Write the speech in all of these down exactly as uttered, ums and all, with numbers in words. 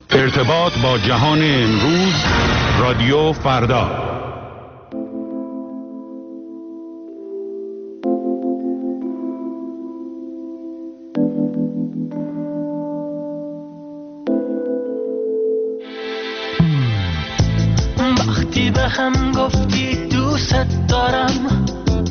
ارتباط با جهان امروز، رادیو فردا. وقتی به هم گفتی دوست دارم،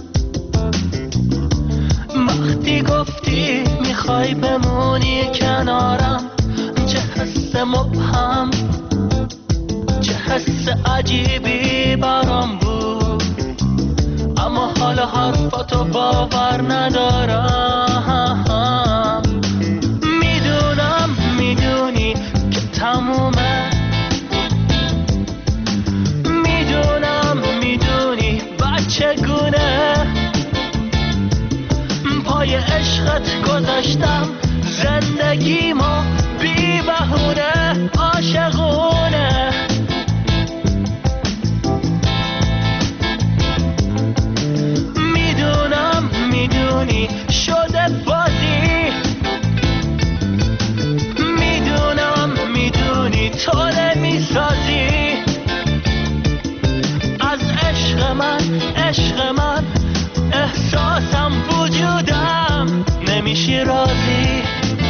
وقتی گفتی میخوای بمونی کنارم، چه حس مبهم، چه حس عجیبی برام بود، اما حالا حرفاتو باور ندارم. میدونم میدونی که تمومه، میدونم میدونی بچگونه پای عشقت گذاشتم زندگیمو بی بهونه عاشقونه. میدونم میدونی شده بازی، میدونم میدونی تو نمیسازی از عشق من، عشق من احساسم وجودم نمیشی راضی.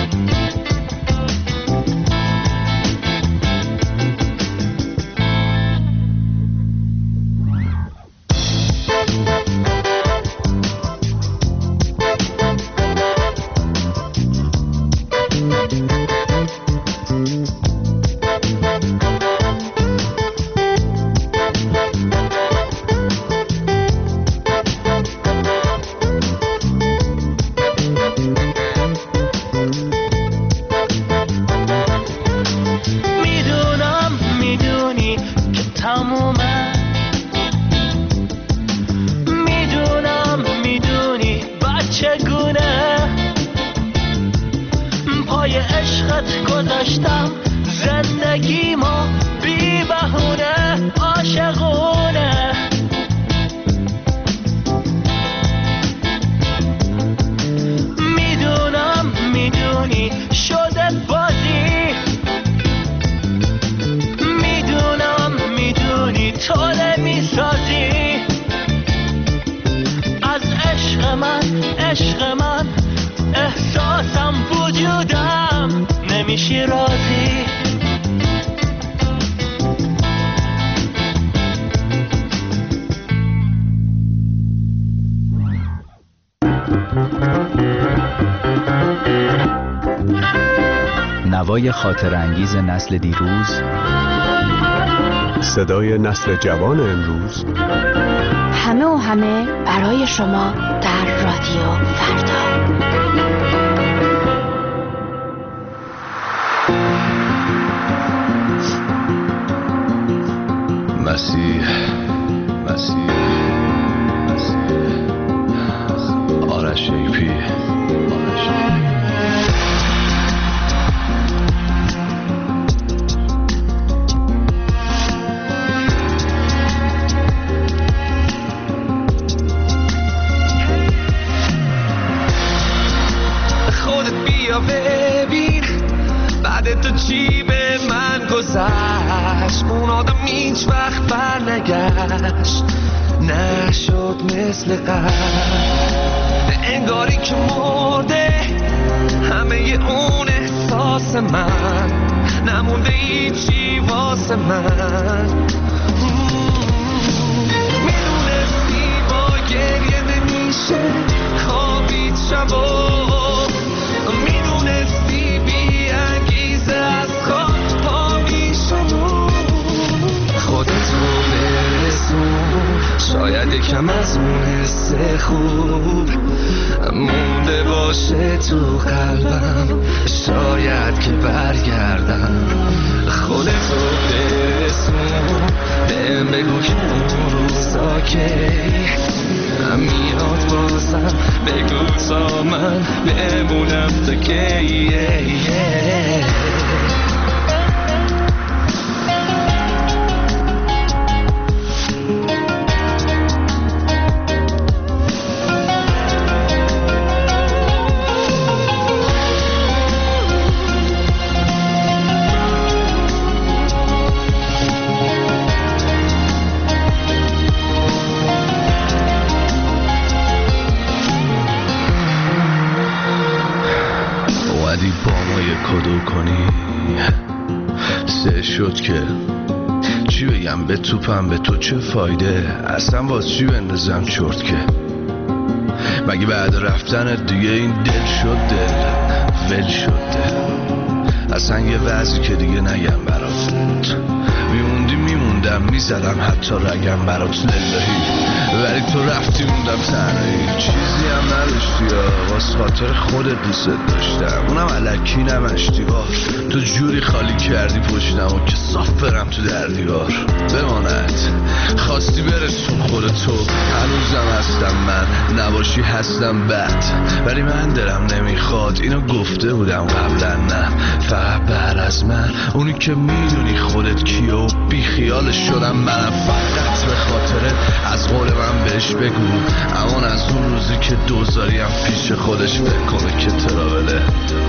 نوای خاطر انگیز نسل دیروز، صدای نسل جوان امروز، همه و همه برای شما در رادیو فردا. مسیح مسیح مسیح آرش شیپی ببین بعد تو چی به من گذشت، اون آدم هیچ وقت بر نگشت، نشد مثل قبل، انگاری که مرده همه اون احساس من، نمونده هیچی واسه من. میدونستی با گریه نمیشه خوابید شبا، میدونستی بی انگیزه از خاک پا میشم، خودتو برسون، شاید یکم از اون حس خوب مونده باشه تو قلبم، شاید که برگردم. خودتو برسون، بهم بگو که اون روزا که میاد بازم، بگو تا من بمونم تا کی. شروع کنی سه شد که چی بگم به توپم به تو چه فایده اصلا واس چی بندازم چرت که مگه بعد رفتن دیگه این دل شد دل ول شد دل اصلا یه وضعی که دیگه نگم برات میموندی میموندم میزدم حتی رگم برات للهی ولی تو رفتی موندم تنهایی چیزی هم نداشتی یا واس خاطر خودت دوست داشتم اونم الکی نمشتی ها تو جوری خالی کردی پشتم و که صاف برم تو در دیوار بماند خواستی برسون خودتو هنوزم هستم من نباشی هستم بد ولی من دلم نمیخواد اینو گفته بودم قبلا نه فقط بعد از من اونی که میدونی خودت کیه و بی خیالش شدم منم فقط به خاطر از قول من بهش بگو امان از اون روزی که دوزاریم پیش خودش فکر کنه که تراوله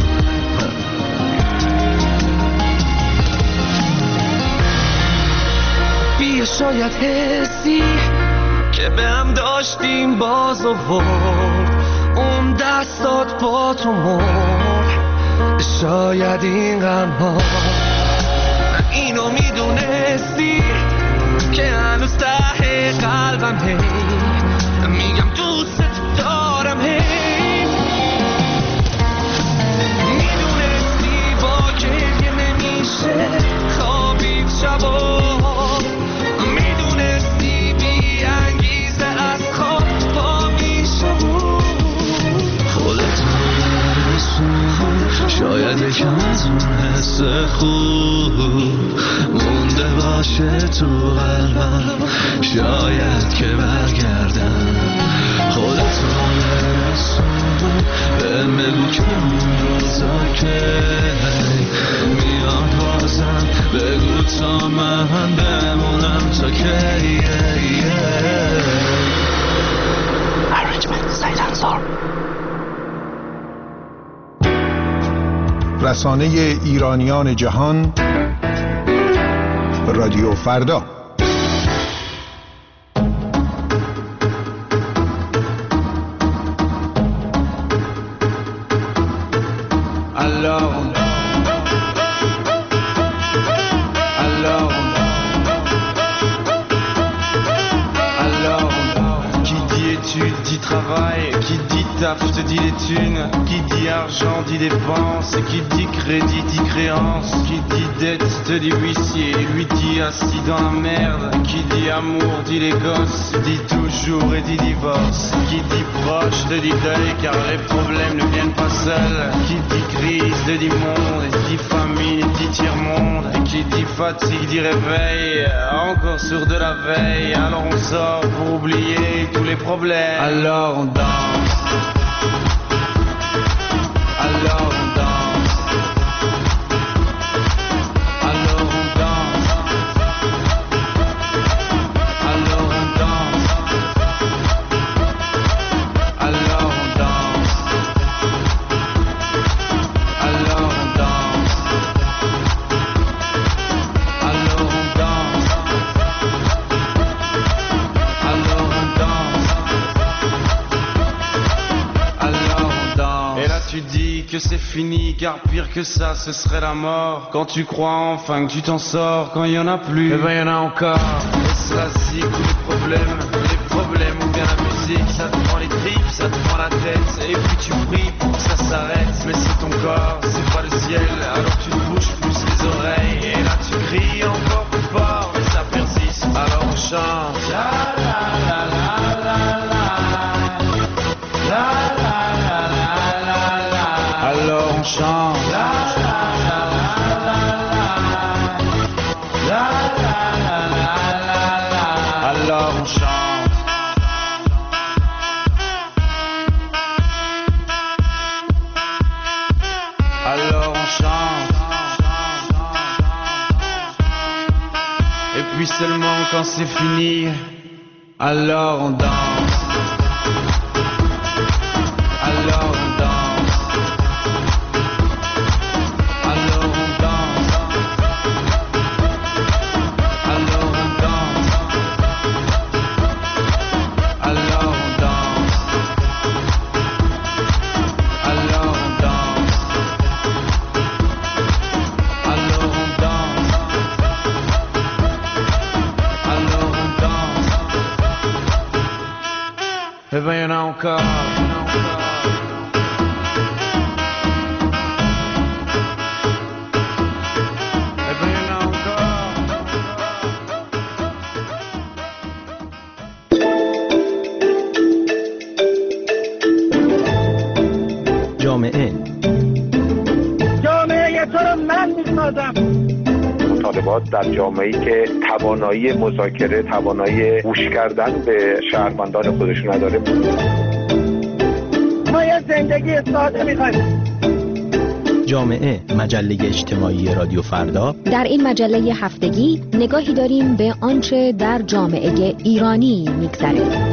بیا شاید حسی که به هم داشتیم باز آورد اون دستات با تو مرد شاید این غم‌ها اینو میدونستی که هنوز ته قلبم هی میگم دوست دارم هی میدونستی با گریه نمیشه خوابید شبا میدونستی بی انگیزه از خواب پا میشم خودت رسون شاید یکم از اون حس خوب مونده باشه تو قلبم شاید که برگردم خودت رو برسون بهم بگو که اون روزا که میاد بازم بگو تا من بمونم تا که Arrangement سعید انصار. رسانه ایرانیان جهان رادیو فردا. Alors, alors, alors, qui dit études dit travail, qui dit taf te dit les thunes, qui dit argent dit dépenses, qui dit crédit dit créance, qui dit dette te dit huissier, lui dit assis dans la merde, qui dit amour dit les gosses, dit toujours et dit divorce, qui dit proche te dit deuil car les problèmes ne viennent pas seuls, qui dit crise te dit monde, et dit famine dit tiers-monde, et qui dit fatigue dit réveil, encore sur de la veille, alors on sort pour oublier tous les problèmes, alors on danse. Alors on danse, alors on danse, alors on danse, alors on danse, alors on danse, alors on danse, alors on danse, alors on danse. Et là tu dis que c'est fini, car pire que ça, ce serait la mort. Quand tu crois enfin que tu t'en sors, quand il y en a plus, eh ben il y en a encore. Et cela c'est tous les problèmes, les problèmes ou bien la musique, ça te prend les tripes, ça te prend la tête, et puis tu pries pour que ça s'arrête. Mais c'est ton corps, c'est pas le ciel, alors tu te bouges plus les oreilles, et là tu cries encore plus fort, mais ça persiste. Alors on chante. La la la la la la la la la la la. Alors on chante. La la la la la la la la la la. Alors on chante. Alors on chante. Et puis seulement quand c'est fini, alors on danse. Alors on danse. Alors on danse. Alors on danse. Alors on danse. Alors on danse. encore. جامعه جامعه تو رو من میسازم. مطالبات در جامعه‌ای که توانایی مذاکره، توانایی گوش کردن به شهروندان خودش نداره. ما یه زندگی ساده می‌خوایم. جامعه، مجله اجتماعی رادیو فردا. در این مجله هفتگی نگاهی داریم به آنچه در جامعه ایرانی می‌گذره.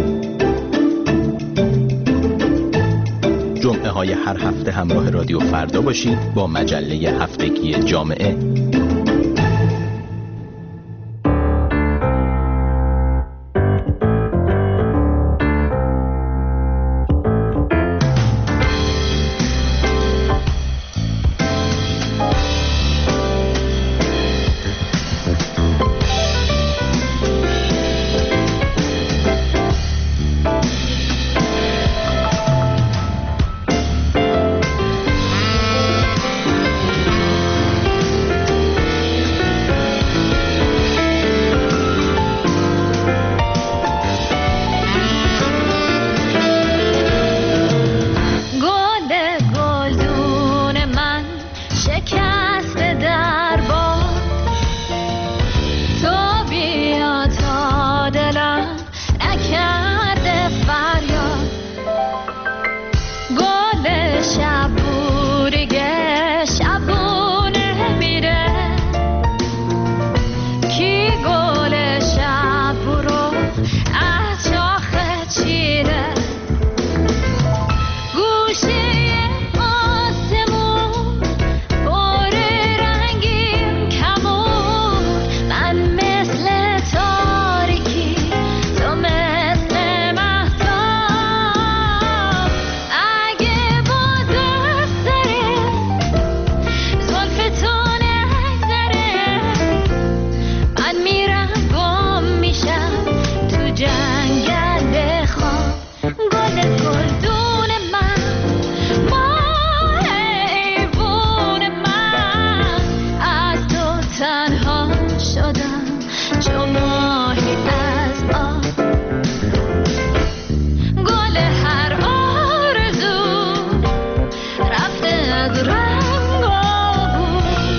جمعه های هر هفته همراه رادیو فردا باشید با مجله هفتگی جامعه.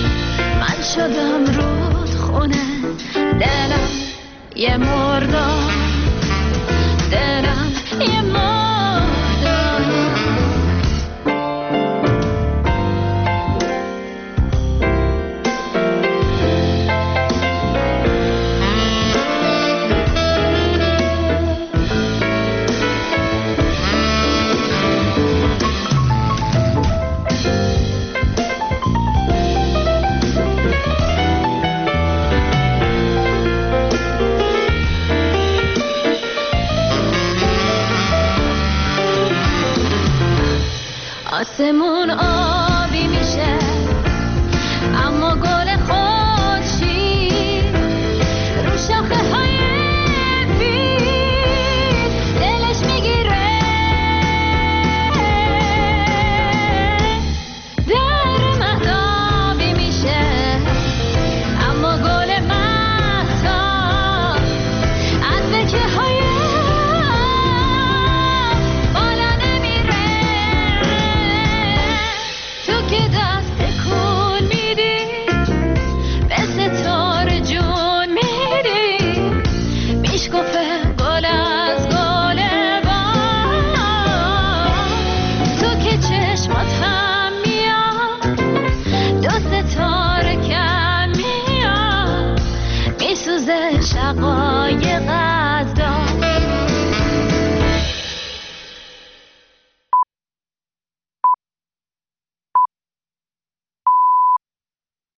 شدم رود خونه دلم یه مردم